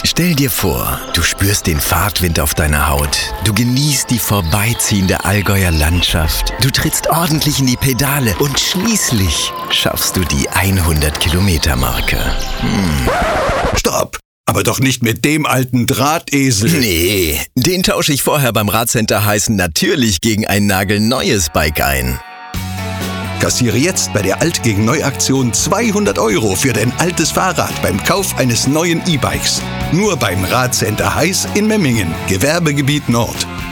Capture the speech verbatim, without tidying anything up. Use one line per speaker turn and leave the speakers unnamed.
Stell dir vor, du spürst den Fahrtwind auf deiner Haut. Du genießt die vorbeiziehende Allgäuer Landschaft. Du trittst ordentlich in die Pedale und schließlich schaffst du die hundert-Kilometer-Marke. Hm.
Stopp! Aber doch nicht mit dem alten Drahtesel.
Nee, den tausche ich vorher beim Radcenter Heißen natürlich gegen ein nagelneues Bike ein.
Kassiere jetzt bei der Alt gegen Neu-Aktion zweihundert Euro für dein altes Fahrrad beim Kauf eines neuen E-Bikes. Nur beim Radcenter Heiß in Memmingen, Gewerbegebiet Nord.